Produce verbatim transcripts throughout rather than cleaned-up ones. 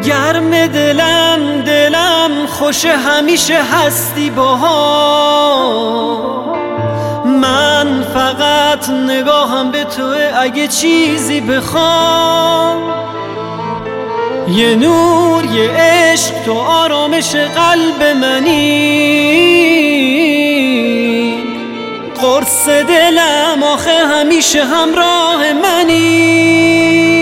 گرم دلم دلم خوش همیشه هستی باها. من فقط نگاهم به توه اگه چیزی بخوام. یه نور یه عشق تو آرامش قلب منی. قرص دلم آخه همیشه همراه منی.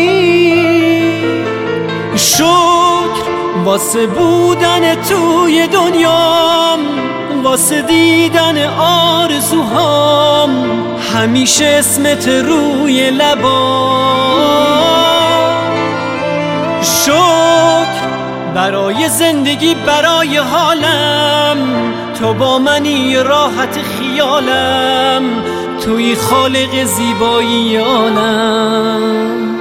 شکر واسه بودن توی دنیام، واسه دیدن آرزوهام، همیشه اسمت روی لبام. شکر برای زندگی برای حالم، تو با منی راحت خیالم، توی خالق زیبایی عالم.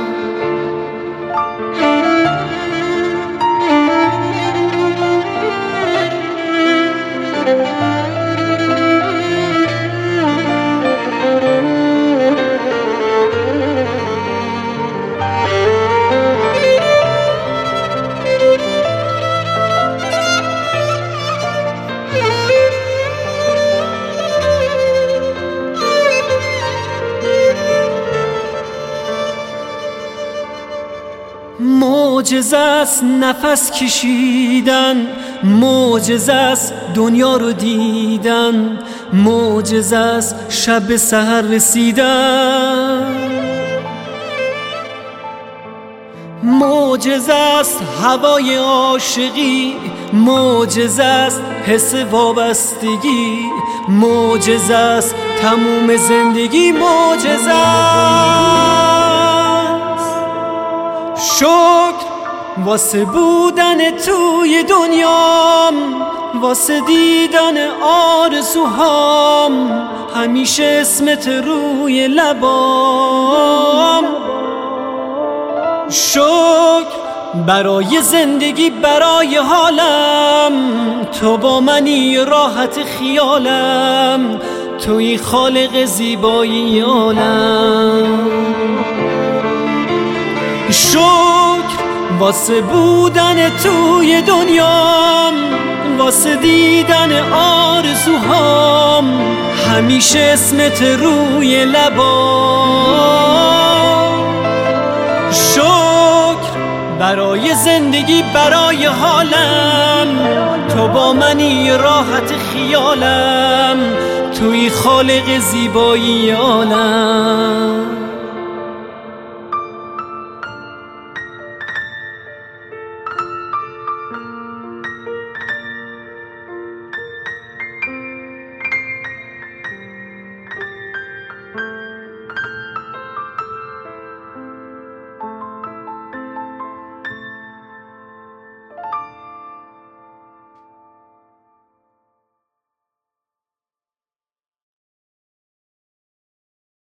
معجزه است نفس کشیدن، معجزه است دنیا رو دیدن، معجزه است شب به سحر رسیدن، معجزه است هوای عاشقی، معجزه است حس وابستگی، معجزه است تموم زندگی، معجزه است. شکر واسه بودن توی دنیام، واسه دیدن آرزوهام، همیشه اسمت روی لبام. شکر برای زندگی برای حالم، تو با منی راحت خیالم، توی خالق زیبایی عالم. شکر واسه بودن توی دنیام، واسه دیدن آرزوهام، همیشه اسمت روی لبام. شکر برای زندگی برای حالم، تو با منی راحت خیالم، توی خالق زیبایی عالم.